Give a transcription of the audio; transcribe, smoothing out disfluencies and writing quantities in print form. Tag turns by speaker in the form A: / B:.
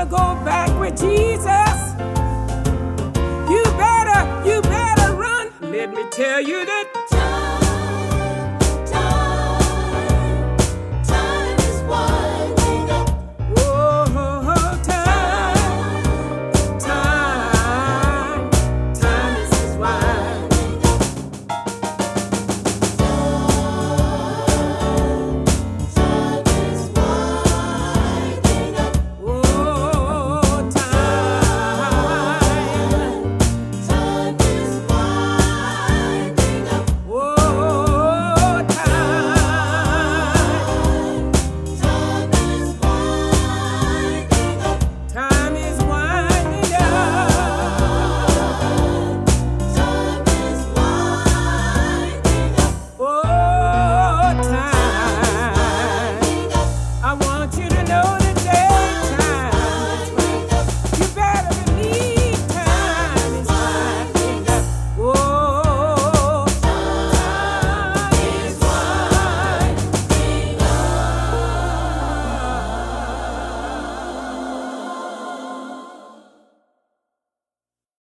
A: wanna go back with Jesus, you better run. Let me tell you that
B: time is winding up.
A: oh, time is winding up.
B: Time is winding up.
A: Oh,
B: Time is winding up.
A: oh,
B: Time is winding up.
A: time is winding up.
B: Time is winding up.
A: Oh, time. I want you to know